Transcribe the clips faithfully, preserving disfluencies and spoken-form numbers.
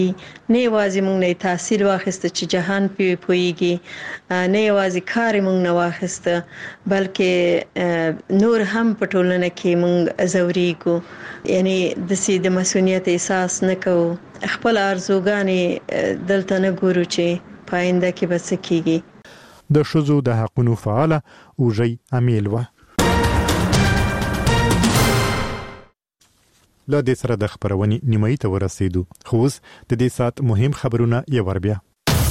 نه یوازې موږ نه تحصیل واخیسته چې جهان پی پویږي، نه یوازې کار موږ نه واخیسته بلکې نور هم په ټولنه کې موږ زوريګو، یعنی د سي د مسؤلیت احساس نه کوو، خپل ارزوګانې دلته نه ګورو چې پاینده کې بس کیږي. د شذو د حقونو فعاله اوجي امیل و. لا دې سره د خبرونې نیمایي ته ورسېدو، خو اوس د دې سات مهم خبرونه یې ور بیا.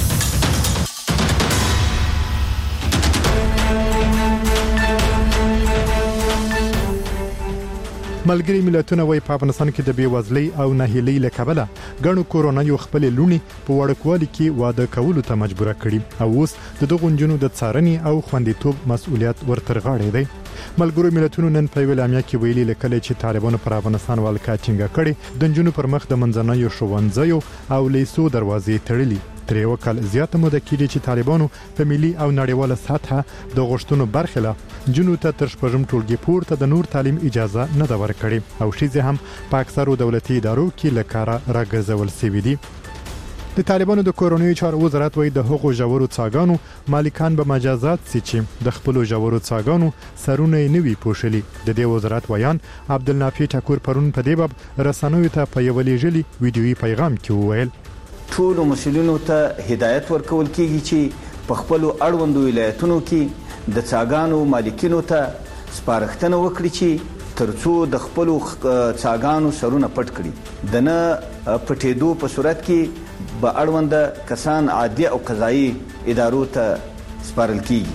ملګری ملتونه وايي په افغانستان کې د بیوزلۍ او ناهیلۍ له کبله ګڼو کورونایي خپل لونی په وړوکوالي کې واده کولو ته مجبور کړي او اوس د دغو نجونو د څارنې او خوندیتوب مسؤلیت ورتر غاړې دی. ملګرو ملتونو نن په ویلامیا کې ویلي لکه چې طالبانو پر افغانستان والکا ټینګه کړي، د نجونو پر مخ د منځنیو ښوونځیو او لیسو دروازې تړلي. تر یو کال زیاته موده کېږي چې طالبانو په ملي او نړیواله سطحه د غوښتنو برخلاف جنو ته تر شپږم ټولګي پورته د نور تعلیم اجازه نه ده ورکړې او شیزه هم په اکثرو دولتي ادارو کې لکاره راګرځول شوې دي. د طالبانو د کورونیو چارو وزارت وایي د هغو ژورو څاګانو مالکان به مجازات سي چې د خپل ژورو څاګانو سرونه نه وي پوښلي. د دې وزارت ویان عبدالنافع ټکور پرون په دې باب رسنوي ته په یو لېږلي ویډیويي پیغام کې وویل ټول مسؤلینو ته هدایت ورکول کیږي چې په خپل اړوندو ولایتونو کې د څاګانو مالکینو ته سپارښتنه وکړي چې ترڅو د خپل څاګانو سرونه پټ کړي، د نه پټېدو په صورت کې به اړوند کسان عادي او قضایي ادارو ته سپارل کیږي.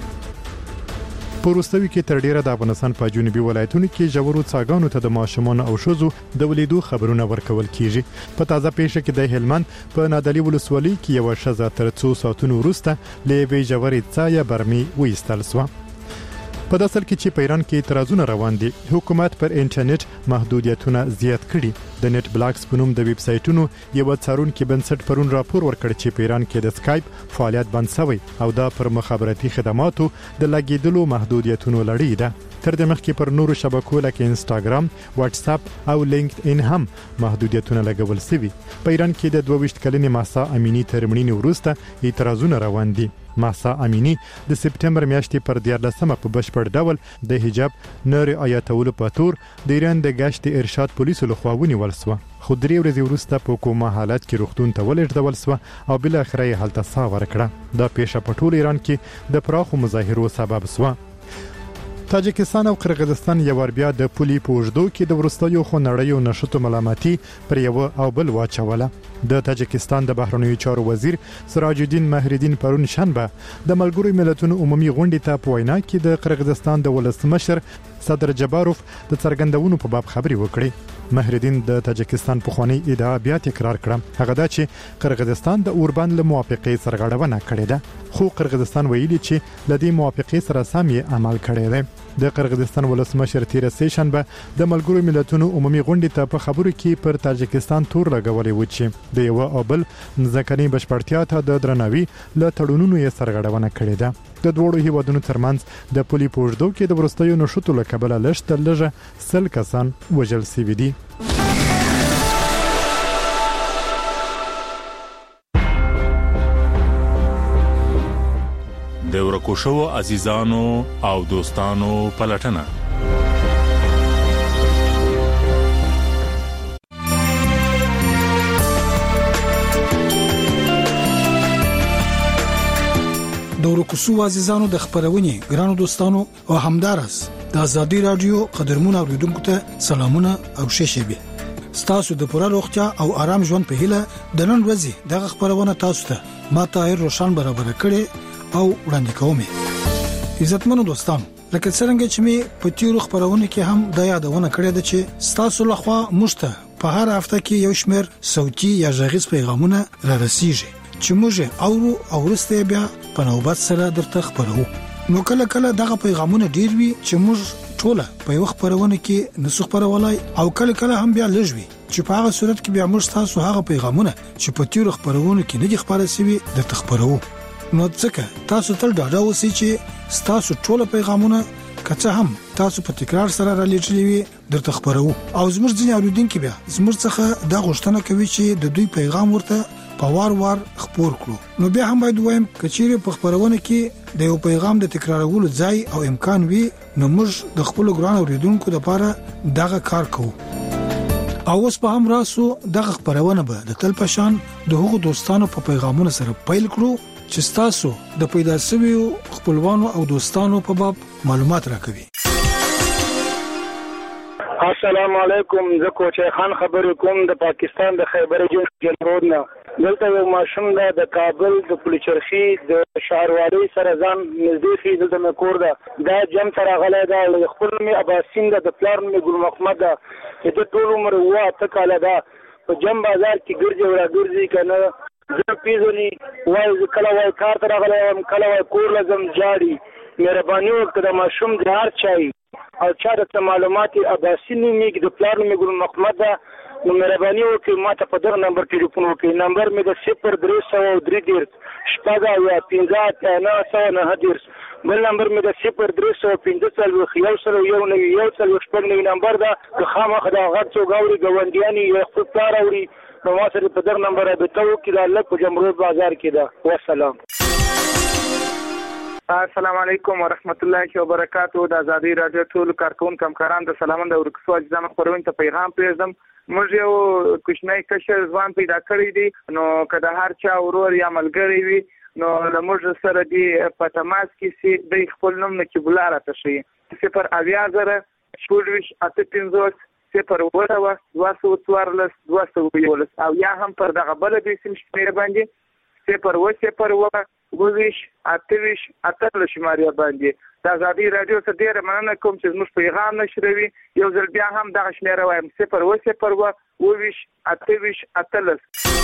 پروستوي کې تر ډیره د افغانستان په جنوبي ولایتونو کې ژورو څاګانو ته د ماشومان او شوزو د ولیدو خبرونه ورکول کیږي. په تازه پیښه کې د هلمند په نادعلي ولسوالۍ کې یو شذا تر څو ساعتونو وروسته لوي ژورې څایا برمي وېستل شو. په داسل کې چې په ایران کې اعتراضونه روان دي، حکومت پر انټرنیټ محدودیتونه زیات کړي. د نت بلاکس په نوم د ویب سایټونو یو څارونکو بنسټ پرون راپور ورکړ چې په ایران کې د سکایپ فعالیت بند شوی او دا پر مخابراتي خدماتو د لګیدلو محدودیتونو لړۍ ده. تر دې مخکې پر نورو شبکو لکه انستاګرام، واتس اپ او لینکډ ان هم محدودیتونه لګول شوي. په ایران کې د دوه ویشت کلنې ماسا امینی تر مړینې وروسته اعتراضونه روان دي. ماسا امینی د سپټمبر میاشتې پر دیارلسمه په بشپړ ډول د حجاب نه رعایتولو په تور د ایران د ګشت ارشاد پولیسو لخوا ونیول شو، خو درې ورځې وروسته په کومه حالت کې روغتون ته ولېږدول شو او بل اخر یې هلته سا ورکړه. دا پیښه په ټول ایران کې د پراخو مظاهرو سبب شو. تاجکستان او قرغیزستان یو ور بیا د پولي پوجدو کې د ورستیو خنړیو نشټو ملامتي پر یو او بل واچوله. د تاجکستان د بهرنیو چارو وزیر سراج الدین مهردین پرون شنبه د ملګرو ملتونو عمومي غونډې ته په وینا کې د قرغیزستان د ولسمشر صدر جباروف د څرګندونو په باب خبري وکړي. مهردین د تاجکستان په خواني ادعا بیا تکرار کړه، هغه دا چې قرغیزستان د اوربند له موافقې سرغړونه کړې ده، خو قرغیزستان ویلي چې لدې موافقې سره سم یې عمل کړی دی. د قرغیزستان ولسمشر تیر سه شنبه د ملګرو ملتونو عمومي غونډې ته په خبرو کې پر تاجکستان تور لګولې و چې د یو او بل ځکهني بشپړتیا ته د درناوي له تړونونو یې سرغړونه کړې ده. د دوړو هیوادونو ترمنځ د پولي پوجدو کې د ورستیو نشټو له کبله لږ تر لږه سل کسان وژل شوي دي. د ورکوشو عزیزانو او دوستانو پلټنه د ورکوشو عزیزانو د خبرونې ګرانو دوستانو او همدارس د ازادي رادیو قدرمن اوریدونکو ته سلامونه او شیشبه. ستاسو د پوره روغتیا او آرام ژوند په هیله د نن ورځې دغه خبرونه تاسو ته ما طاهر روشن برابر کړي او وړاندې کوم. عزتمنو دوستانو، لکه څنګه چې می په تیرو خبرونه کې هم د یادونه کړې ده چې ستاسو لخوا مشته په هر هفته کې یو شمېر صوتي یا غږیز پیغامونه را رسیږي چې موږ اورو او ورسته بیا په نوبت سره درته خبرو. نو کله کله دغه پیغامونه ډیر وي چې موږ ټوله په یو خبرونه کې نسخ خبرولای او کله کله هم بیا لږوي چې په هغه صورت کې بیا موږ تاسو هغه پیغامونه چې په تیرو خبرونه کې نه دي خبره سوي درته خبرو. نو ځکه تاسو تل ډاډه اوسئ چې تاسو ټول پیغامونه که څه هم تاسو په تکرار سره را لېږلي وي درته خبرو او زموږ ځینې اوریدونکي بیا زموږ څخه دا غوښتنه کوي چې د دوی پیغام ورته په وار وار خپور کړو. نو بیا هم باید وایم که چیرې په خبرونه کې د یو پیغام د تکرارولو ځای او امکان وي نو موږ د خپل ګران اوریدونکو لپاره دغه کار کوو. او اوس په هم راسو دغه خبرونه به د تل پشان د هغو دوستانو په پیغامونو سره پیل کړو چې تاسو د پیدا شویو خپلوانو او دوستانو په باب معلومات راکوي. السلام علیکم، زه کوچی خان خبرې کوم د پاکستان د خیبر جنوب نه. دلته یو ماشوم ده د کابل د پلچرخي د شهروالۍ سره ځان نږدې خي دلته مې کور ده. دا جم ته راغلی ده، خپل مې اباسین ده، د پلار مې ګل محمد ده، چې د ټول عمر اوه اته کاله ده په جم بازار کې ګرځي او راګرځي که نه زه پیژني وایي زه کله وایي کار ته راغلی یم، کله وایي کور له ځم جاړي. مهرباني وکړه د ماشوم د هر چا او چا درته معلومات اباسي نومېږي د پلار نوم یې ګل محمد ده، نو مهرباني وکړئ ما ته په دغه نمبر ټلیفون وکړئ. نمبر مې د صفر درې سوه او درې دېرش شپږ اویا پنځه اتیا نهه سوه نهه دېرش، بل نمبر مې د صفر درې سوه پنځه څلوېښت یو سل یو نوي یو څلوېښت شپږ نوي نمبر ده. که خامخا دا غږ څوک اوري ګاونډیان یې خپل پلار اوري نو ما سره په دغه نمبر رابطه وکړي. دا هلک په جمرود بازار کې ده. والسلام. السلام علیکم ورحمت الله وبرکاتو. د ازادي راډیو ټول کارکونکو همکاران د سلامند او رکسو اجزام خبرونه ته پیغام پرېږدم. موږ یو کوچنی کشر ځوان پیدا کړی دی، نو که د هر چا ورور یا ملګری وي نو له موږ سره دی په تماس کې سي دی خپل نوم نقیب الله راته ښیي. صفر اویا زره شپږ ویشت اته پنځوس صفر اوه سوه دوه سوه څوارلس دوه سوه یولس او یا هم پر دغه بله بې سیم شمېره باندې صفر اوه صفر اوه اوه ویشت اته ویشت اتلس شمارې باندې. د ازادي راډیو څخه ډېره مننه کوم چې زموږ پیغام نشروي. یو ځل بیا هم دغه شمېره وایم صفر اوه صفر اوه اوه ویشت اته ویشت اتلس.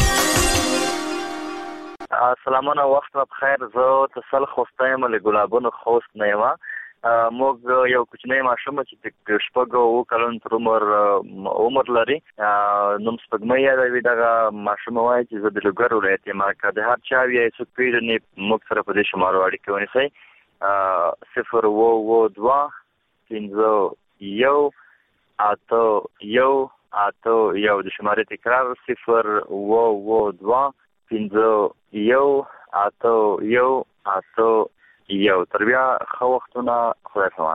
سلامونه، وخت مو بخیر. زه تسل خوسته یم له ګلابونو خوست نه یم. موږ یو کوچنی ماشوم چې د شپږو اوه کلونو تر عمر عمر لري، نوم سپږمۍ یادوي. دغه ماشوم وایي چې زه د لوګر ولایت یم. که د هر چا وي څوک پېژني موږ سره په دې شمارو اړیکه ونیسئ. صفر اوه اوه دوه پنځه یو اته یو اته یو. د شمارې تکرار صفر اوه اوه دوه پنځه یو اته یو اته یو. تر بیا ښه وختونه، خدای پامان.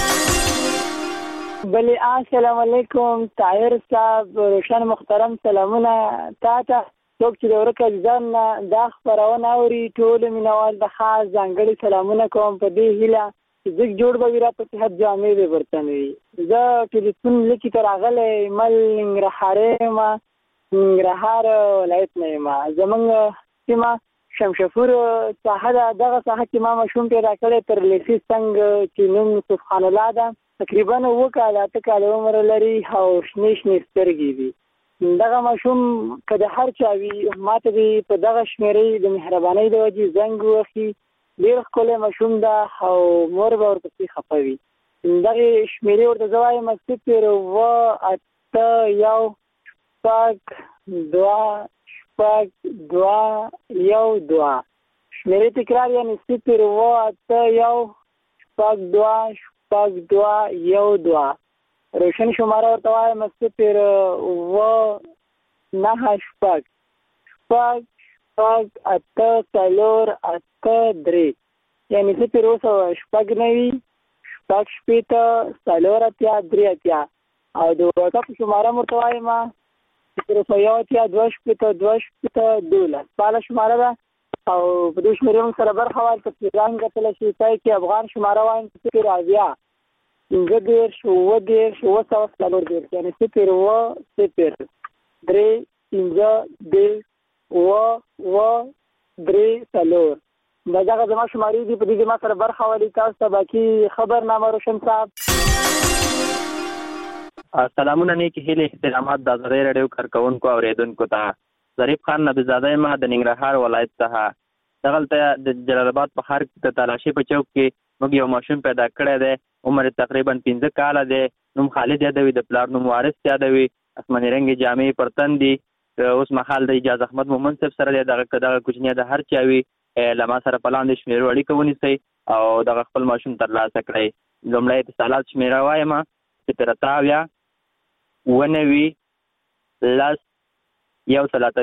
بلی السلام علیکم طاهر صاحب، روشن محترم سلامونه تا ته. څوک چې د ورک ځان دا خبرونه اوري ټول مینوال د خاص ځانګړي سلامونه کوم په دې هیله چې زه جوړ به وي را په صحت جامې به برتن وي. زه ټلیفون لیکي ته راغلی مل ننګرهار یم، ننګرهار ولایت نه یم. زمونږ سیمه شمشپور ساحه ده. دغه ساحه کې ما ماشوم پیدا کړی تر لیسي څنګ چې نوم یوسف خان الله ده. تقریبا اووه کاله اته کاله عمر لري او شنې شنې سترګې دي. دغه ماشوم که د هر چا وي ما ته دې په دغه شمېرې د مهربانۍ د وجې زنګ ووهي. ډېر ښکلی ماشوم ده او مور به ورپسې خفه وي. دغې شمېرې ورته زه وایم صفر اوه اته یو شپږ دوه شپږ دوه یو دوه. شمېرې تکرار یعنې صفر اوه اته یو شپږ دوه شپږ دوه یو دوه. روشن شماره ورته وایم صفر اوه نهه شپږ شپږ شپږ اته څلور اته درې، یعنې صفر اوه سوه شپږ نوي شپږ شپېته څلور اتیا درې اتیا. او د واټساپ شماره م ورته وایم صفر سوه یو اتیا دوه شپېته دوه شپېته دولس. فعاله شماره ده او په دې شمېرې موږ سره برخه واخلئ. که پیغام کتلی شي ځای کې افغان شماره وایم صفر اویا پنځه دېرش اووه دېرش اووه سوه څلور دېرش، یعنې صفر اووه صفر درې پنځه دېرش اووه اووه درې څلور. دا دغه زما شمارې دي، په دې کې ما سره برخه واخلئ. تاسو ته باقي خبرنامه روشن صاحب. سلامونه، نیکې هیلې احترامات د ازادۍ راډیو کارکوونکو اورېدونکو ته. ظریف خان نبیزاده یم د ننګرهار ولایت څخه. دغلته د جلال آباد په ښار کې د تالاشۍ په چوک کې موږ یو ماشوم پیدا کړی دی. عمر تقریبا پنځه کاله دی. نوم خالد یادوي، د پلار نوم وارث یادوي. اسماني رنګې جامې پر تن دي. اوس مهال د اجاز احمد مومن صاحب سره دی. دغه دغه کوچنی د هر چا وي له ما سره په لاندې شمېرو اړیکه ونیسئ او دغه خپل ماشوم ترلاسه کړئ. لومړی اتصالات شمېره وایم صفر اته اویا اووه نوي لس یو سل اته